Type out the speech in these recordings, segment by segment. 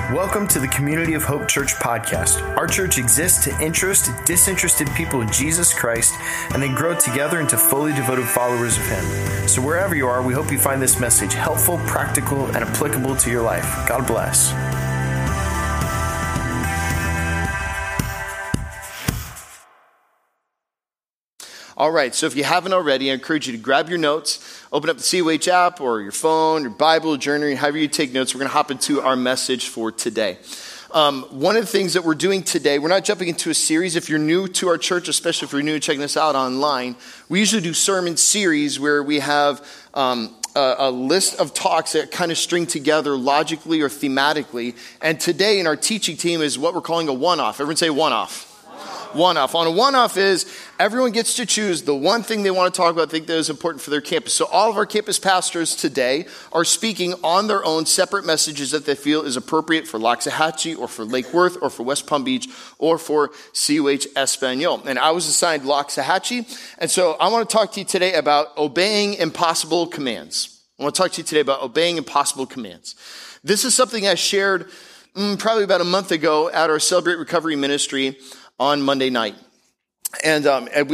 Welcome to the Community of Hope Church podcast. Our church exists to interest disinterested people in Jesus Christ and then grow together into fully devoted followers of Him. So wherever you are, we hope you find this message helpful, practical, and applicable to your life. God bless. All right, so if you haven't already, I encourage you to grab your notes, open up the COH app or your phone, your Bible, journal, however you take notes. We're going to hop into our message for today. One of the things that we're doing today, we're not jumping into a series. If you're new to our church, especially if you're new to checking us out online, we usually do sermon series where we have a list of talks that kind of string together logically or thematically. And today in our teaching team is what we're calling a one-off. Everyone say one-off. One-off. On a one-off is everyone gets to choose the one thing they want to talk about, think that is important for their campus. So all of our campus pastors today are speaking on their own separate messages that they feel is appropriate for Loxahatchee or for Lake Worth or for West Palm Beach or for COH Espanol. And I was assigned Loxahatchee. And so I want to talk to you today about obeying impossible commands. I want to talk to you today about obeying impossible commands. This is something I shared probably about a month ago at our Celebrate Recovery ministry on Monday night. And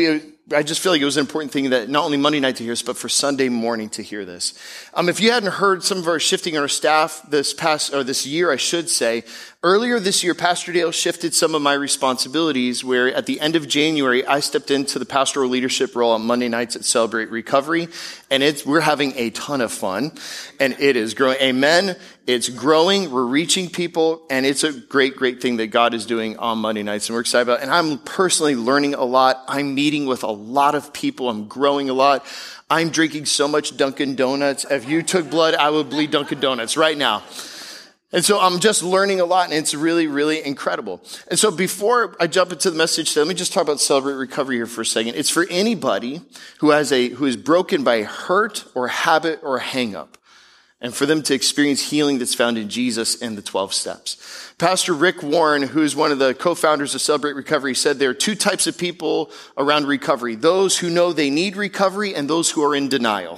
I just feel like it was an important thing that not only Monday night to hear this, but for Sunday morning to hear this. If you hadn't heard some of our shifting on our staff this year, I should say, earlier this year, Pastor Dale shifted some of my responsibilities where at the end of January, I stepped into the pastoral leadership role on Monday nights at Celebrate Recovery. And we're having a ton of fun and it is growing. Amen. It's growing. We're reaching people and it's a great, great thing that God is doing on Monday nights. And we're excited about it. And I'm personally learning a lot. I'm meeting with a lot of people. I'm growing a lot. I'm drinking so much Dunkin' Donuts. If you took blood, I would bleed Dunkin' Donuts right now. And so I'm just learning a lot, and it's really, really incredible. And so before I jump into the message today, let me just talk about Celebrate Recovery here for a second. It's for anybody who is broken by hurt or habit or hang-up, and for them to experience healing that's found in Jesus and the 12 steps. Pastor Rick Warren, who is one of the co-founders of Celebrate Recovery, said there are two types of people around recovery: those who know they need recovery and those who are in denial.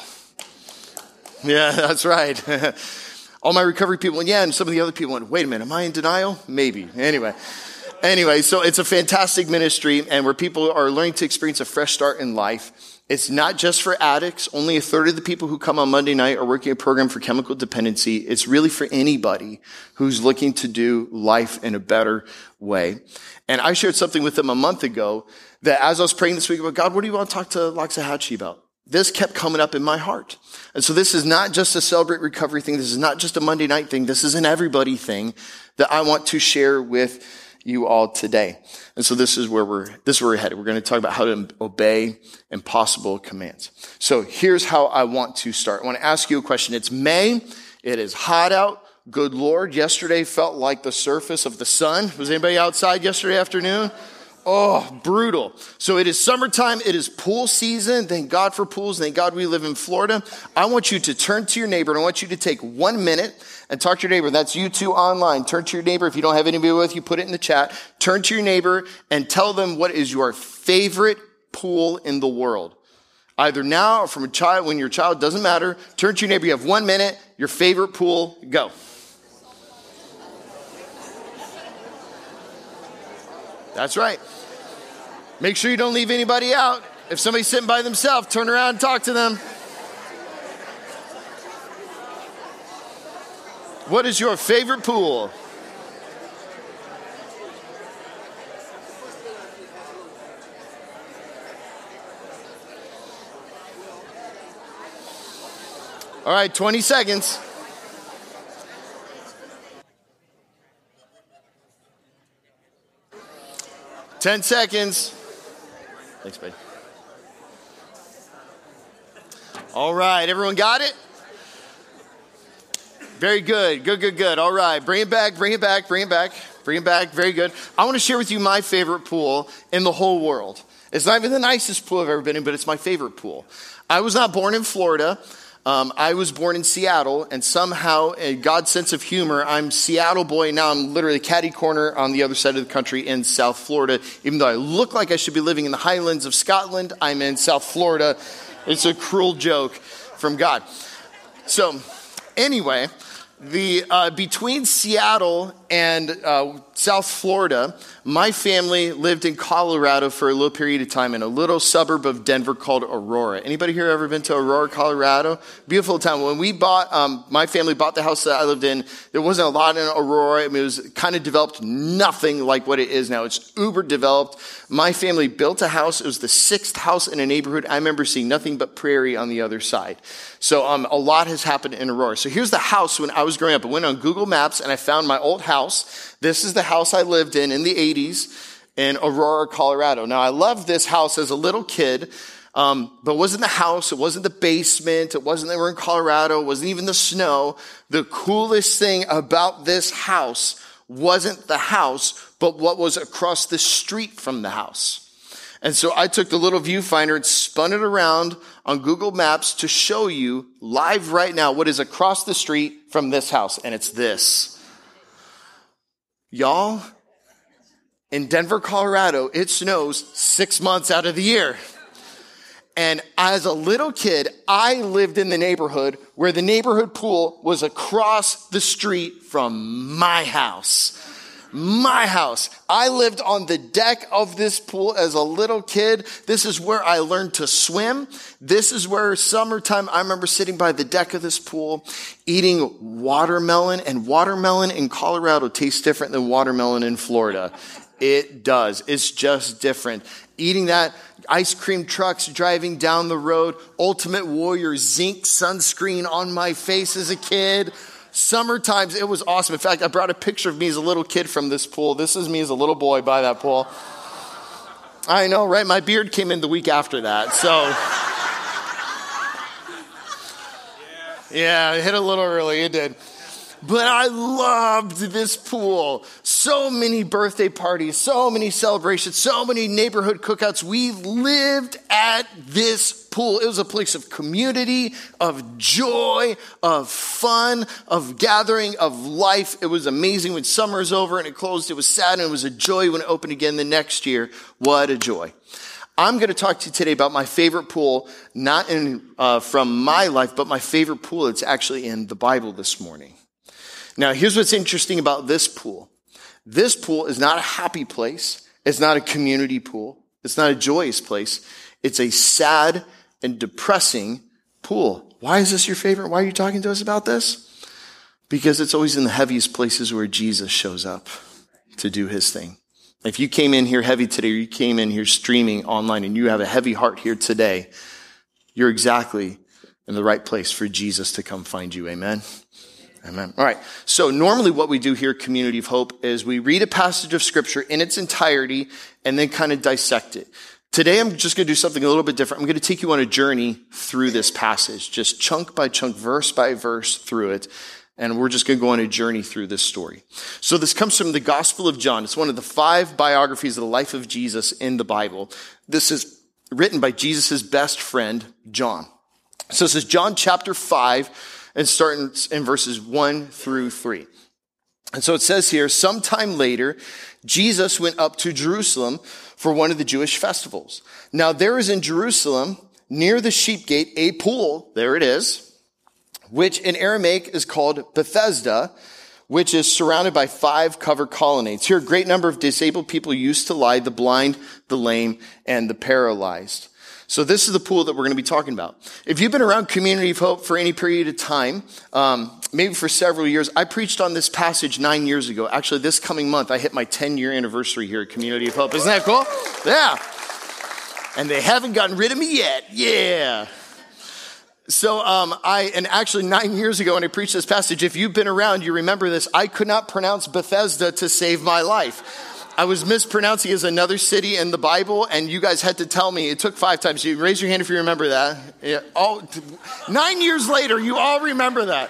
Yeah, that's right. All my recovery people went, yeah, and some of the other people went, wait a minute, am I in denial? Maybe. Anyway, so it's a fantastic ministry and where people are learning to experience a fresh start in life. It's not just for addicts. Only a third of the people who come on Monday night are working a program for chemical dependency. It's really for anybody who's looking to do life in a better way. And I shared something with them a month ago that as I was praying this week about, God, what do you want to talk to Loxahatchee about? This kept coming up in my heart. And so this is not just a Celebrate Recovery thing. This is not just a Monday night thing. This is an everybody thing that I want to share with you all today. And so this is where we're headed. We're going to talk about how to obey impossible commands. So here's how I want to start. I want to ask you a question. It's May. It is hot out. Good Lord. Yesterday felt like the surface of the sun. Was anybody outside yesterday afternoon? Oh, brutal. So it is summertime. It is pool season. Thank God for pools. Thank God we live in Florida. I want you to turn to your neighbor and I want you to take 1 minute and talk to your neighbor. That's you two online. Turn to your neighbor. If you don't have anybody with you, put it in the chat. Turn to your neighbor and tell them what is your favorite pool in the world. Either now or from a child, when you're a child, doesn't matter. Turn to your neighbor. You have 1 minute. Your favorite pool. Go. That's right. Make sure you don't leave anybody out. If somebody's sitting by themselves, turn around and talk to them. What is your favorite pool? All right, 20 seconds. Ten seconds. Thanks, buddy. All right, everyone got it? Very good. Good. All right, bring it back. Very good. I want to share with you my favorite pool in the whole world. It's not even the nicest pool I've ever been in, but it's my favorite pool. I was not born in Florida. I was born in Seattle, and somehow, in God's sense of humor, I'm Seattle boy. Now I'm literally catty corner on the other side of the country in South Florida. Even though I look like I should be living in the Highlands of Scotland, I'm in South Florida. It's a cruel joke from God. So, anyway, between Seattle and South Florida. My family lived in Colorado for a little period of time in a little suburb of Denver called Aurora. Anybody here ever been to Aurora, Colorado? Beautiful town. When we bought, my family bought the house that I lived in, there wasn't a lot in Aurora. I mean, it was kind of developed, nothing like what it is now. It's uber developed. My family built a house. It was the 6th house in a neighborhood. I remember seeing nothing but prairie on the other side. So a lot has happened in Aurora. So here's the house when I was growing up. I went on Google Maps and I found my old house. This is the house I lived in the 80s in Aurora, Colorado. Now, I loved this house as a little kid, but it wasn't the house. It wasn't the basement. It wasn't that we're in Colorado. It wasn't even the snow. The coolest thing about this house wasn't the house, but what was across the street from the house. And so I took the little viewfinder and spun it around on Google Maps to show you live right now what is across the street from this house. And it's this. Y'all, in Denver, Colorado, it snows 6 months out of the year. And as a little kid, I lived in the neighborhood where the neighborhood pool was across the street from my house. My house. I lived on the deck of this pool as a little kid. This is where I learned to swim. This is where summertime, I remember sitting by the deck of this pool, eating watermelon. And watermelon in Colorado tastes different than watermelon in Florida. It does. It's just different. Eating that, ice cream trucks driving down the road, Ultimate Warrior zinc sunscreen on my face as a kid. Summer times, it was awesome. In fact, I brought a picture of me as a little kid from this pool. This is me as a little boy by that pool. I know, right? My beard came in the week after that, so. Yeah, it hit a little early, it did. But I loved this pool. So many birthday parties, so many celebrations, so many neighborhood cookouts. We lived at this pool. It was a place of community, of joy, of fun, of gathering, of life. It was amazing when summer's over and it closed. It was sad and it was a joy when it opened again the next year. What a joy. I'm going to talk to you today about my favorite pool, not from my life, but my favorite pool. It's actually in the Bible this morning. Now, here's what's interesting about this pool. This pool is not a happy place. It's not a community pool. It's not a joyous place. It's a sad and depressing pool. Why is this your favorite? Why are you talking to us about this? Because it's always in the heaviest places where Jesus shows up to do his thing. If you came in here heavy today, or you came in here streaming online and you have a heavy heart here today, you're exactly in the right place for Jesus to come find you. Amen. Amen. All right. So normally what we do here at Community of Hope is we read a passage of scripture in its entirety and then kind of dissect it. Today I'm just going to do something a little bit different. I'm going to take you on a journey through this passage, just chunk by chunk, verse by verse through it. And we're just going to go on a journey through this story. So this comes from the Gospel of John. It's one of the 5 biographies of the life of Jesus in the Bible. This is written by Jesus' best friend, John. So this is John chapter 5. And starting in verses 1 through 3. And so it says here, sometime later, Jesus went up to Jerusalem for one of the Jewish festivals. Now there is in Jerusalem, near the sheep gate, a pool, there it is, which in Aramaic is called Bethesda, which is surrounded by 5 covered colonnades. Here a great number of disabled people used to lie, the blind, the lame, and the paralyzed. So this is the pool that we're going to be talking about. If you've been around Community of Hope for any period of time, maybe for several years, I preached on this passage 9 years ago. Actually, this coming month, I hit my 10-year anniversary here at Community of Hope. Isn't that cool? Yeah. And they haven't gotten rid of me yet. Yeah. So, and actually 9 years ago when I preached this passage, if you've been around, you remember this, I could not pronounce Bethesda to save my life. I was mispronouncing as another city in the Bible, and you guys had to tell me. It took 5 times. You raise your hand if you remember that. Yeah. 9 years later, you all remember that.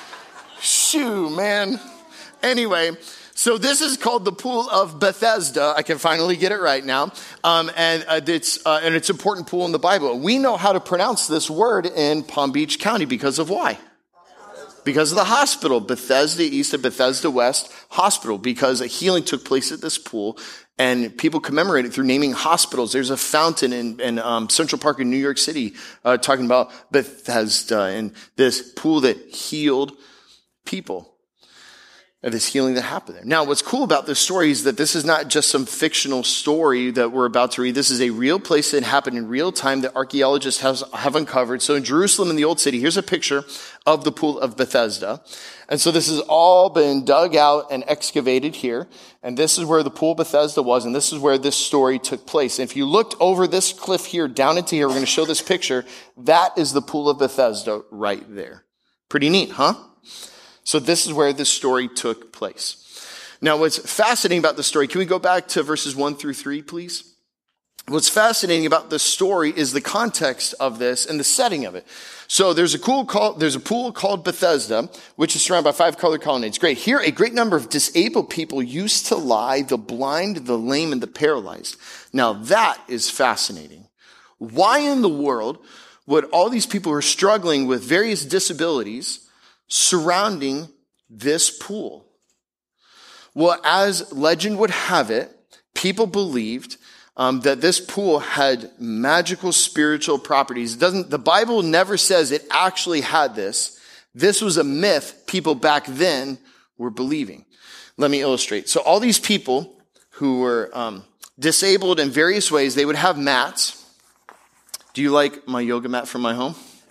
Shoo, man. Anyway, so this is called the Pool of Bethesda. I can finally get it right now. And it's an important pool in the Bible. We know how to pronounce this word in Palm Beach County because of why? Because of the hospital, Bethesda East and Bethesda West Hospital, because a healing took place at this pool, and people commemorate it through naming hospitals. There's a fountain in Central Park in New York City talking about Bethesda and this pool that healed people. of this healing that happened there. Now, what's cool about this story is that this is not just some fictional story that we're about to read. This is a real place that happened in real time that archaeologists have uncovered. So in Jerusalem, in the Old City, here's a picture of the pool of Bethesda. And so this has all been dug out and excavated here. And this is where the pool of Bethesda was. And this is where this story took place. And if you looked over this cliff here, down into here, we're going to show this picture. That is the pool of Bethesda right there. Pretty neat, huh? So this is where this story took place. Now, what's fascinating about the story, can we go back to verses 1 through 3, please? What's fascinating about this story is the context of this and the setting of it. So there's a pool called Bethesda, which is surrounded by 5 colored colonnades. Great. Here, a great number of disabled people used to lie, the blind, the lame, and the paralyzed. Now, that is fascinating. Why in the world would all these people who are struggling with various disabilities surrounding this pool? Well, as legend would have it, people believed that this pool had magical spiritual properties. The Bible never says it actually had this. This was a myth people back then were believing. Let me illustrate. So all these people who were disabled in various ways, they would have mats. Do you like my yoga mat from my home?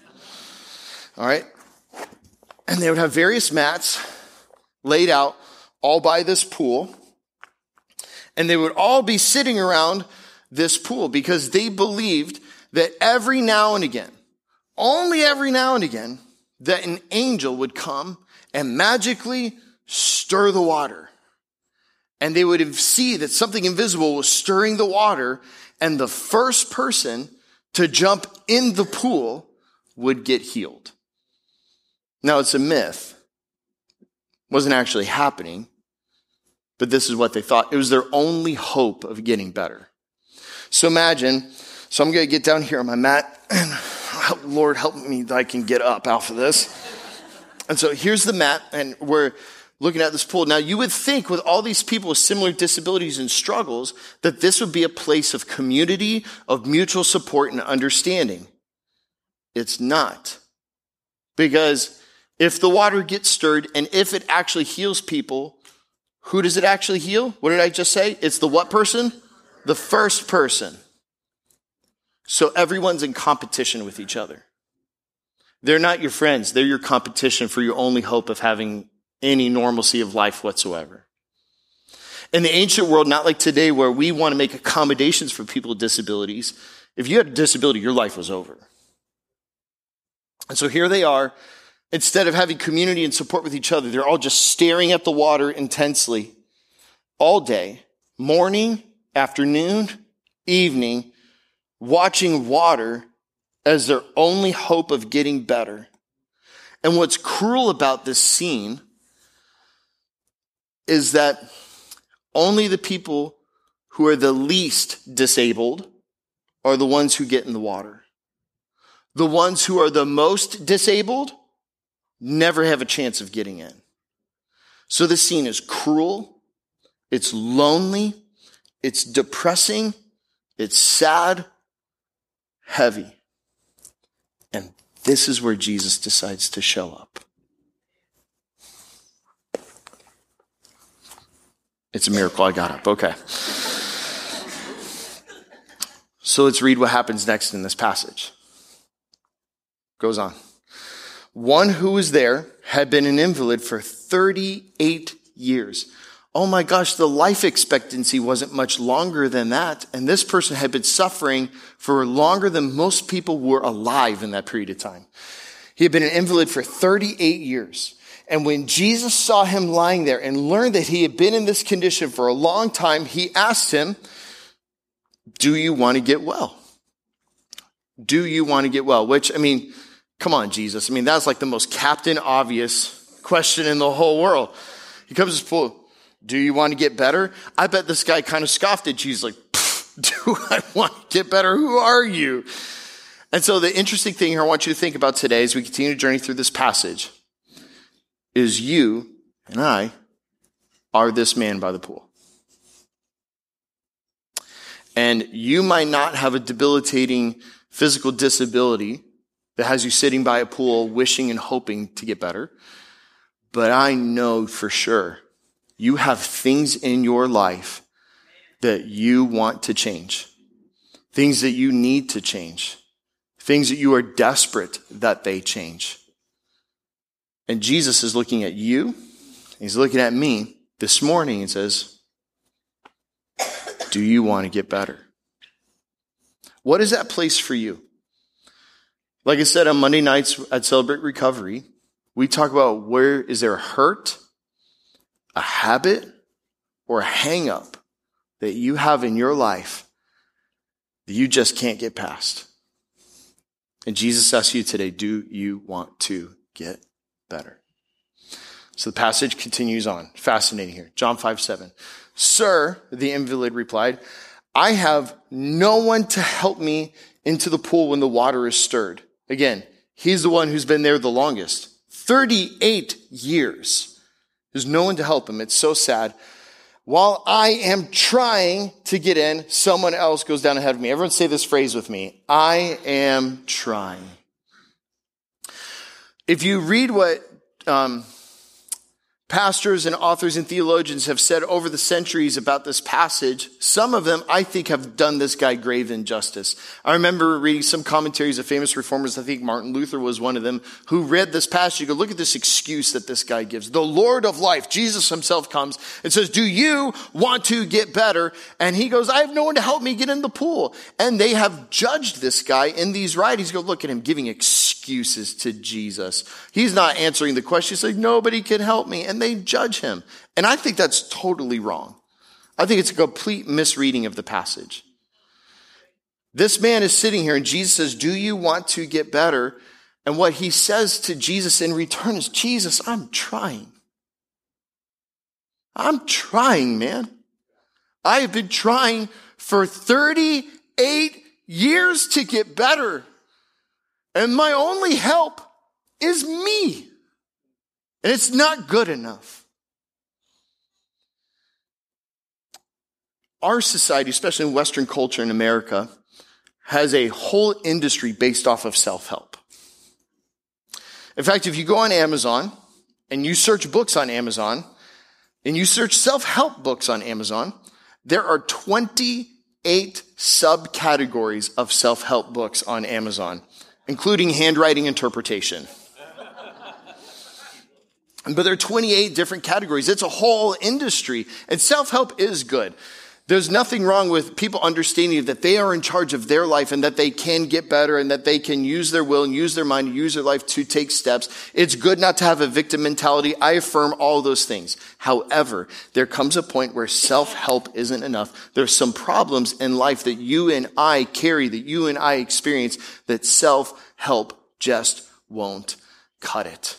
All right. And they would have various mats laid out all by this pool. And they would all be sitting around this pool because they believed that every now and again, only every now and again, that an angel would come and magically stir the water. And they would see that something invisible was stirring the water, and the first person to jump in the pool would get healed. Now, it's a myth. It wasn't actually happening, but this is what they thought. It was their only hope of getting better. So imagine, I'm going to get down here on my mat, and Lord, help me that I can get up off of this. And so here's the mat, and we're looking at this pool. Now, you would think with all these people with similar disabilities and struggles that this would be a place of community, of mutual support and understanding. It's not. Because if the water gets stirred and if it actually heals people, who does it actually heal? What did I just say? It's the what person? The first person. So everyone's in competition with each other. They're not your friends. They're your competition for your only hope of having any normalcy of life whatsoever. In the ancient world, not like today where we want to make accommodations for people with disabilities, if you had a disability, your life was over. And so here they are. Instead of having community and support with each other, they're all just staring at the water intensely all day, morning, afternoon, evening, watching water as their only hope of getting better. And what's cruel about this scene is that only the people who are the least disabled are the ones who get in the water. The ones who are the most disabled never have a chance of getting in. So this scene is cruel, it's lonely, it's depressing, it's sad, heavy. And this is where Jesus decides to show up. It's a miracle I got up. Okay. So let's read what happens next in this passage. Goes on. One who was there had been an invalid for 38 years. Oh my gosh, the life expectancy wasn't much longer than that. And this person had been suffering for longer than most people were alive in that period of time. He had been an invalid for 38 years. And when Jesus saw him lying there and learned that he had been in this condition for a long time, he asked him, do you want to get well? Do you want to get well? Which, come on, Jesus. That's like the most Captain Obvious question in the whole world. He comes to this pool. Do you want to get better? I bet this guy kind of scoffed at Jesus like, do I want to get better? Who are you? And so the interesting thing here I want you to think about today as we continue to journey through this passage is you and I are this man by the pool. And you might not have a debilitating physical disability that has you sitting by a pool wishing and hoping to get better. But I know for sure You have things in your life that you want to change, things that you need to change, things that you are desperate that they change. And Jesus is looking at you, he's looking at me this morning and says, do you want to get better? What is that place for you? Like I said, on Monday nights at Celebrate Recovery, we talk about where is there a hurt, a habit, or a hang-up that you have in your life that you just can't get past. And Jesus asks you today, do you want to get better? So the passage continues on. Fascinating here. John 5:7. Sir, the invalid replied, I have no one to help me into the pool when the water is stirred. Again, he's the one who's been there the longest. 38 years. There's no one to help him. It's so sad. While I am trying to get in, someone else goes down ahead of me. Everyone say this phrase with me. I am trying. If you read what pastors and authors and theologians have said over the centuries about this passage, some of them, I think, have done this guy grave injustice. I remember reading some commentaries of famous reformers. I think Martin Luther was one of them, who read this passage. You go, look at this excuse that this guy gives. The Lord of life, Jesus himself, comes and says, do you want to get better? And he goes, I have no one to help me get in the pool. And they have judged this guy in these writings. Go, look at him giving excuses to Jesus. He's not answering the question. He's like, nobody can help me. And they judge him. And I think that's totally wrong. I think it's a complete misreading of the passage. This man is sitting here and Jesus says, do you want to get better? And what he says to Jesus in return is, Jesus, I'm trying. I'm trying, man. I have been trying for 38 years to get better. And my only help is me. And it's not good enough. Our society, especially in Western culture in America, has a whole industry based off of self-help. In fact, if you go on Amazon and you search books on Amazon and you search self-help books on Amazon, there are 28 subcategories of self-help books on Amazon, including handwriting interpretation. But there are 28 different categories. It's a whole industry. And self-help is good. There's nothing wrong with people understanding that they are in charge of their life and that they can get better and that they can use their will and use their mind and use their life to take steps. It's good not to have a victim mentality. I affirm all those things. However, there comes a point where self-help isn't enough. There's some problems in life that you and I carry, that you and I experience, that self-help just won't cut it.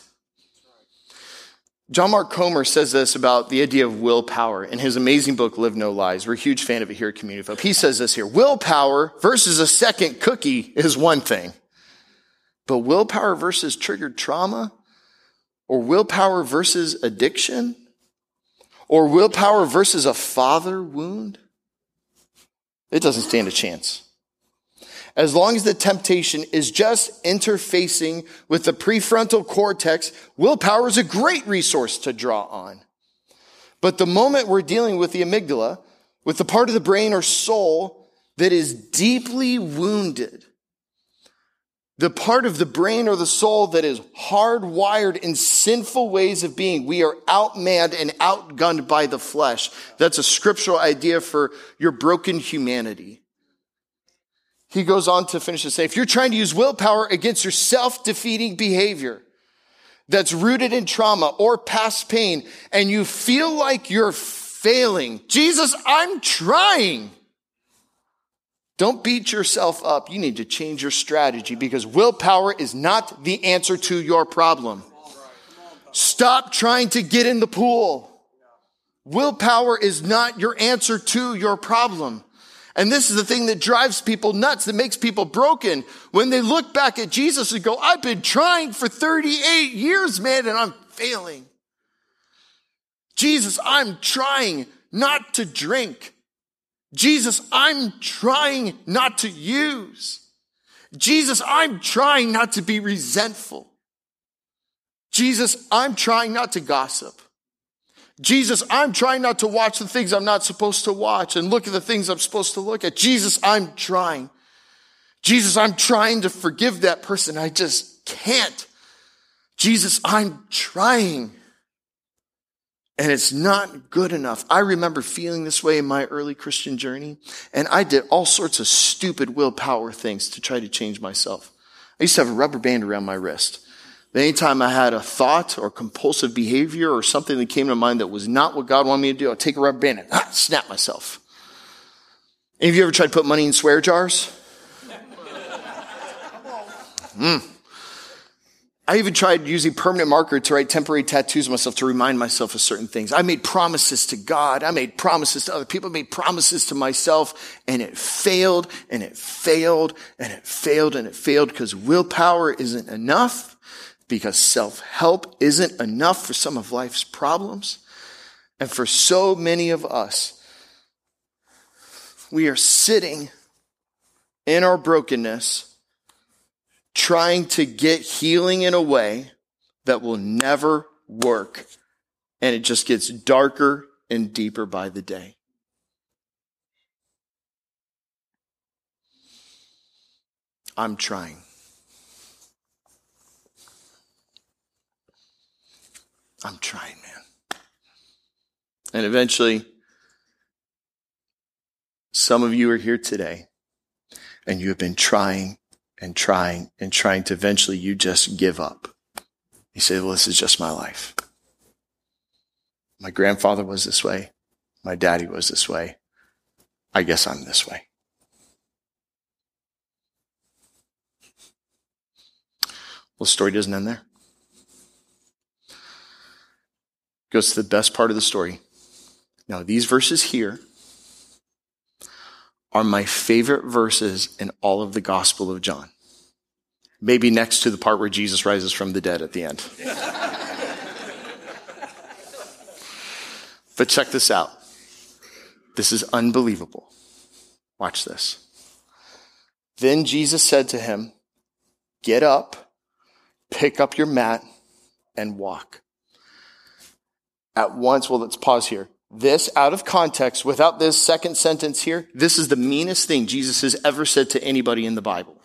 John Mark Comer says this about the idea of willpower in his amazing book, Live No Lies. We're a huge fan of it here at Community Hope. He says this here, willpower versus a second cookie is one thing, but willpower versus triggered trauma, or willpower versus addiction, or willpower versus a father wound, it doesn't stand a chance. As long as the temptation is just interfacing with the prefrontal cortex, willpower is a great resource to draw on. But the moment we're dealing with the amygdala, with the part of the brain or soul that is deeply wounded, the part of the brain or the soul that is hardwired in sinful ways of being, we are outmanned and outgunned by the flesh. That's a scriptural idea for your broken humanity. He goes on to finish to say, if you're trying to use willpower against your self-defeating behavior that's rooted in trauma or past pain, and you feel like you're failing, Jesus, I'm trying. Don't beat yourself up. You need to change your strategy because willpower is not the answer to your problem. Stop trying to get in the pool. Willpower is not your answer to your problem. And this is the thing that drives people nuts, that makes people broken. When they look back at Jesus and go, I've been trying for 38 years, man, and I'm failing. Jesus, I'm trying not to drink. Jesus, I'm trying not to use. Jesus, I'm trying not to be resentful. Jesus, I'm trying not to gossip. Jesus, I'm trying not to watch the things I'm not supposed to watch and look at the things I'm supposed to look at. Jesus, I'm trying. Jesus, I'm trying to forgive that person. I just can't. Jesus, I'm trying. And it's not good enough. I remember feeling this way in my early Christian journey, and I did all sorts of stupid willpower things to try to change myself. I used to have a rubber band around my wrist. Anytime I had a thought or compulsive behavior or something that came to mind that was not what God wanted me to do, I'd take a rubber band and snap myself. Any of you ever tried to put money in swear jars? I even tried using permanent marker to write temporary tattoos on myself to remind myself of certain things. I made promises to God. I made promises to other people. I made promises to myself, and it failed, and it failed, and it failed, and it failed because willpower isn't enough, because self-help isn't enough for some of life's problems. And for so many of us, we are sitting in our brokenness, trying to get healing in a way that will never work. And it just gets darker and deeper by the day. I'm trying. I'm trying, man. And eventually, some of you are here today, and you have been trying and trying and trying to eventually you just give up. You say, well, this is just my life. My grandfather was this way. My daddy was this way. I guess I'm this way. Well, the story doesn't end there. It goes to the best part of the story. Now, these verses here are my favorite verses in all of the Gospel of John. Maybe next to the part where Jesus rises from the dead at the end. But check this out. This is unbelievable. Watch this. Then Jesus said to him, get up, pick up your mat, and walk. At once, well, let's pause here. This, out of context, without this second sentence here, this is the meanest thing Jesus has ever said to anybody in the Bible.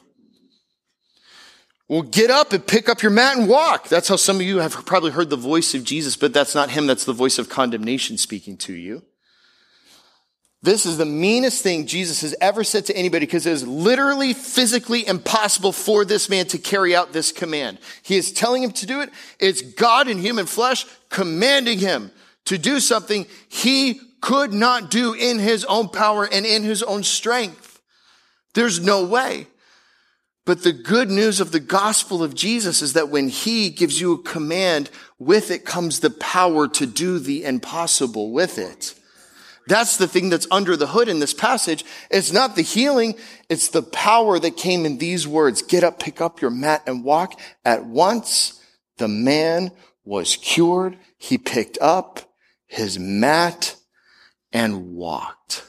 Well, get up and pick up your mat and walk. That's how some of you have probably heard the voice of Jesus, but that's not him. That's the voice of condemnation speaking to you. This is the meanest thing Jesus has ever said to anybody because it is literally physically impossible for this man to carry out this command. He is telling him to do it. It's God in human flesh commanding him to do something he could not do in his own power and in his own strength. There's no way. But the good news of the gospel of Jesus is that when he gives you a command, with it comes the power to do the impossible with it. That's the thing that's under the hood in this passage. It's not the healing. It's the power that came in these words. Get up, pick up your mat and walk. At once, the man was cured. He picked up his mat and walked.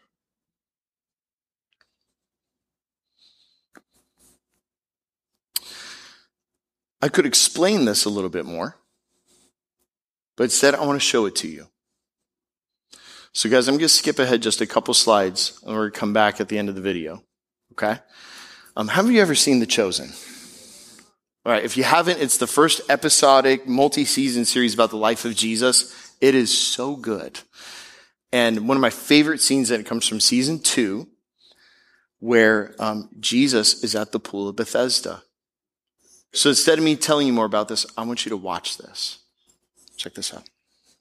I could explain this a little bit more, but instead I want to show it to you. So guys, I'm going to skip ahead just a couple slides and we're going to come back at the end of the video. Okay? Have you ever seen The Chosen? All right, if you haven't, it's the first episodic multi-season series about the life of Jesus. It is so good. And one of my favorite scenes that comes from season 2, where Jesus is at the pool of Bethesda. So instead of me telling you more about this, I want you to watch this. Check this out.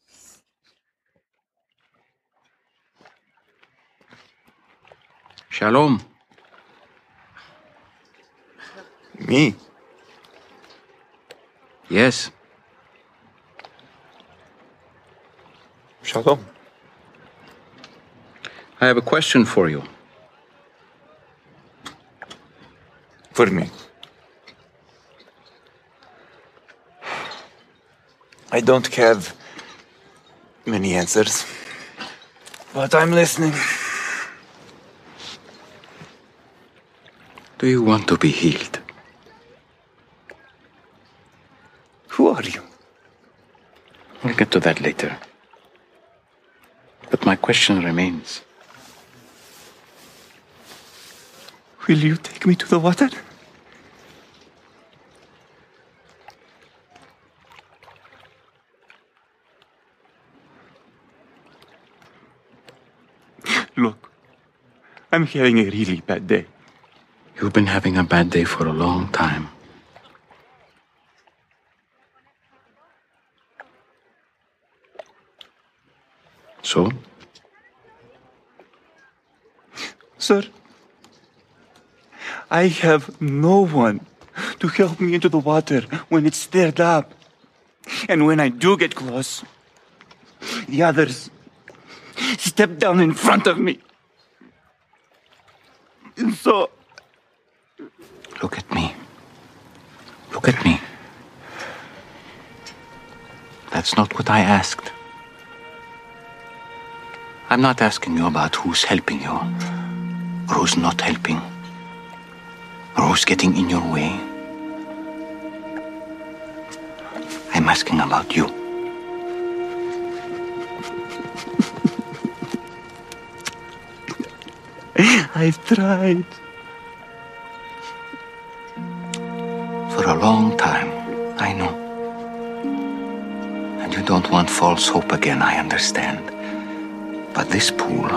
Shalom. Me? Yes. Shalom. I have a question for you. For me. I don't have many answers, but I'm listening. Do you want to be healed? Who are you? We'll get to that later. But my question remains. Will you take me to the water? Look, I'm having a really bad day. You've been having a bad day for a long time. So? Sir, I have no one to help me into the water when it's stirred up. And when I do get close, the others step down in front of me. And so... Look at me. Look at me. That's not what I asked. I'm not asking you about who's helping you, or who's not helping, or who's getting in your way. I'm asking about you. I've tried. For a long time, I know. And you don't want false hope again, I understand. But this pool,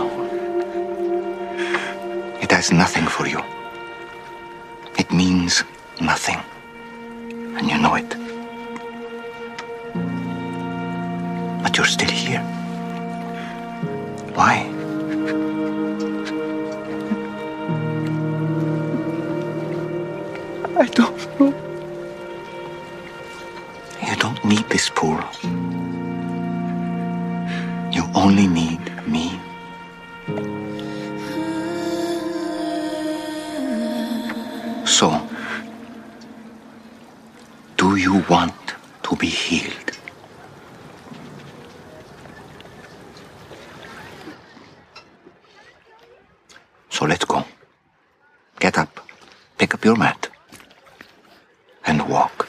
it has nothing for you. It means nothing. And you know it. But you're still here. Why? I don't know. You don't need this pool. You only need me. So, do you want to be healed? So let's go. Get up, pick up your mat, and walk.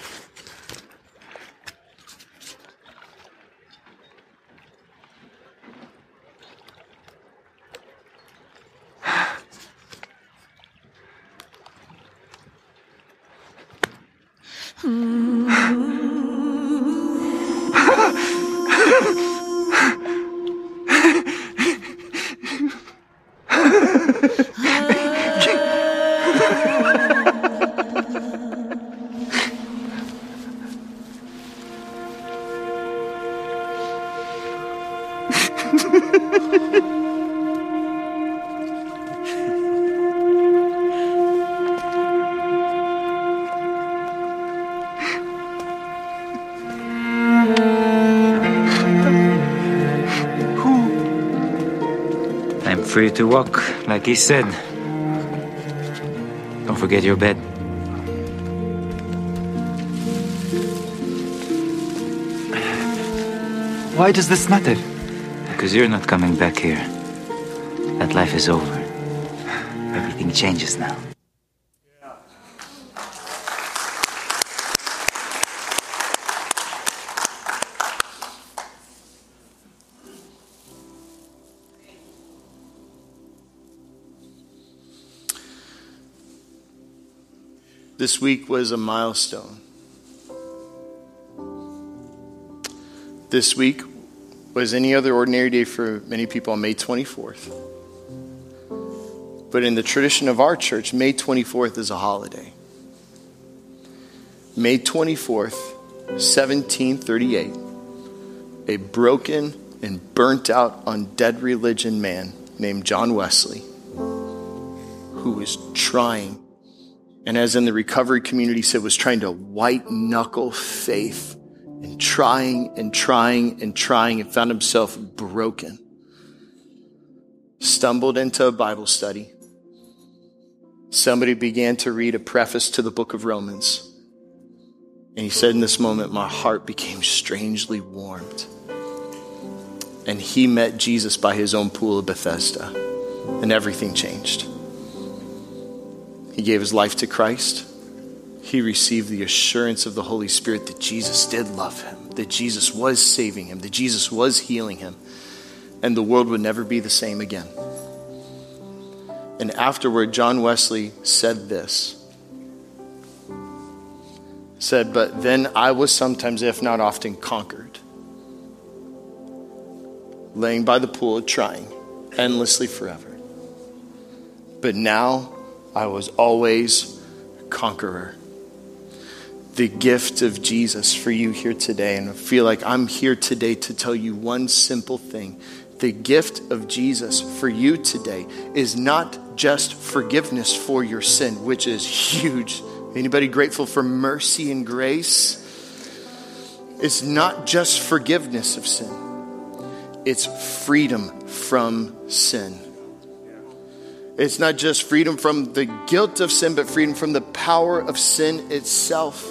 I'm free to walk, like he said. Don't forget your bed. Why does this matter? Because you're not coming back here. That life is over. Everything changes now. This week was a milestone. This week was any other ordinary day for many people on May 24th. But in the tradition of our church, May 24th is a holiday. May 24th, 1738, a broken and burnt out on dead religion man named John Wesley, who was trying, and as in the recovery community said, was trying to white knuckle faith and trying and found himself broken. Stumbled into a Bible study. Somebody began to read a preface to the book of Romans. And he said, in this moment, my heart became strangely warmed. And he met Jesus by his own pool of Bethesda. And everything changed. He gave his life to Christ. He received the assurance of the Holy Spirit that Jesus did love him, that Jesus was saving him, that Jesus was healing him. and the world would never be the same again. And afterward, John Wesley said this. Said, but then I was sometimes, if not often, conquered. Laying by the pool, trying endlessly forever. But now I was always a conqueror. The gift of Jesus for you here today, and I feel like I'm here today to tell you one simple thing. The gift of Jesus for you today is not just forgiveness for your sin, which is huge. Anybody grateful for mercy and grace? It's not just forgiveness of sin. It's freedom from sin. It's not just freedom from the guilt of sin, but freedom from the power of sin itself.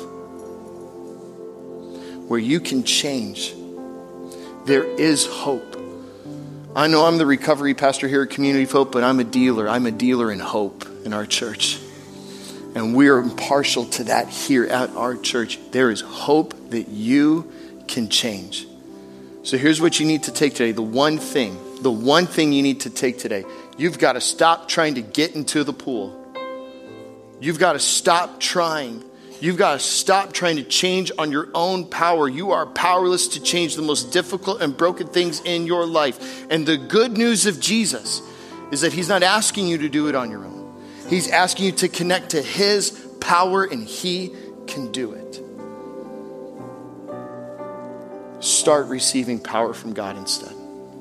Where you can change. There is hope. I know I'm the recovery pastor here at Community of Hope, but I'm a dealer. I'm a dealer in hope in our church. And we are impartial to that here at our church. There is hope that you can change. So here's what you need to take today. The one thing you need to take today. You've got to stop trying to get into the pool. You've got to stop trying. You've got to stop trying to change on your own power. You are powerless to change the most difficult and broken things in your life. And the good news of Jesus is that he's not asking you to do it on your own. He's asking you to connect to his power, and he can do it. Start receiving power from God instead.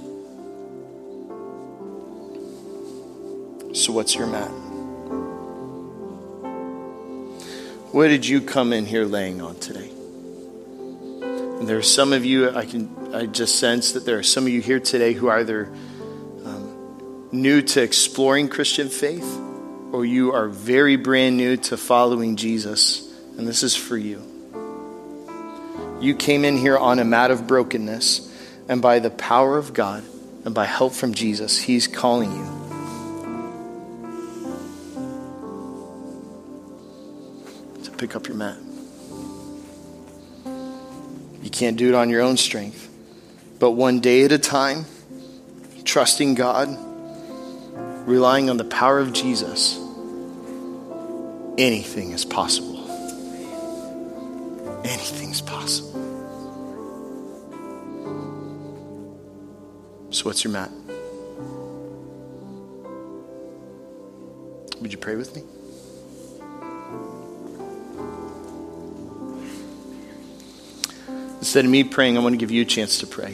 So what's your mat? What did you come in here laying on today? And there are some of you, I just sense that there are some of you here today who are either new to exploring Christian faith, or you are very brand new to following Jesus, and this is for you. You came in here on a mat of brokenness, and by the power of God and by help from Jesus, he's calling you. To pick up your mat. You can't do it on your own strength, but one day at a time, trusting God, relying on the power of Jesus, anything is possible. Anything's possible. So what's your mat? Would you pray with me? Instead of me praying, I want to give you a chance to pray.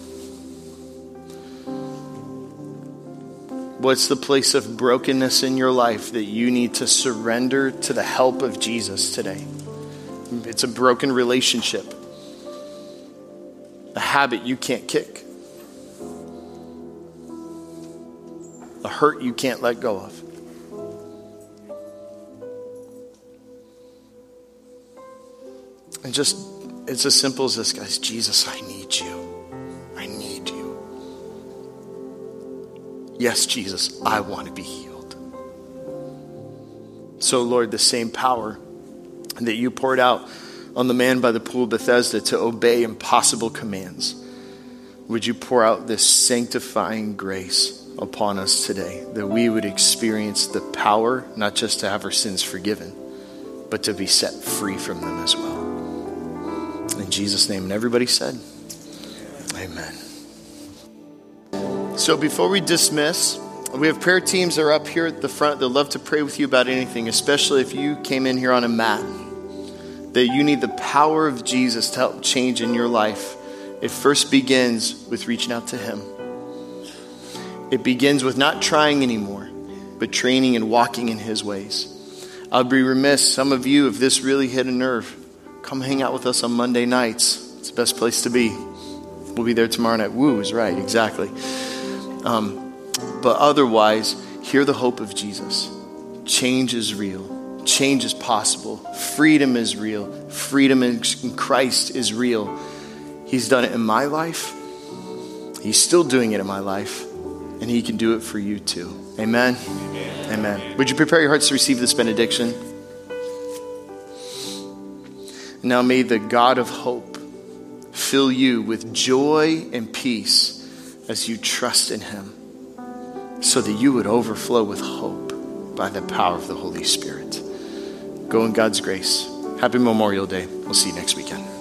What's the place of brokenness in your life that you need to surrender to the help of Jesus today? It's a broken relationship, a habit you can't kick, a hurt you can't let go of. And just, it's as simple as this, guys. Jesus, I need you. I need you. Yes, Jesus, I want to be healed. So, Lord, the same power that you poured out on the man by the pool of Bethesda to obey impossible commands, would you pour out this sanctifying grace upon us today, that we would experience the power, not just to have our sins forgiven, but to be set free from them as well. In Jesus' name, and everybody said, amen. So before we dismiss, we have prayer teams that are up here at the front. They'd love to pray with you about anything, especially if you came in here on a mat, that you need the power of Jesus to help change in your life. It first begins with reaching out to him. It begins with not trying anymore, but training and walking in his ways. I'd be remiss, some of you, if this really hit a nerve, come hang out with us on Monday nights. It's the best place to be. We'll be there tomorrow night. Woo is right, exactly. But otherwise, hear the hope of Jesus. Change is real. Change is possible. Freedom is real. Freedom in Christ is real. He's done it in my life. He's still doing it in my life. And he can do it for you too. Amen? Amen. Amen. Would you prepare your hearts to receive this benediction? Now may the God of hope fill you with joy and peace as you trust in him, so that you would overflow with hope by the power of the Holy Spirit. Go in God's grace. Happy Memorial Day. We'll see you next weekend.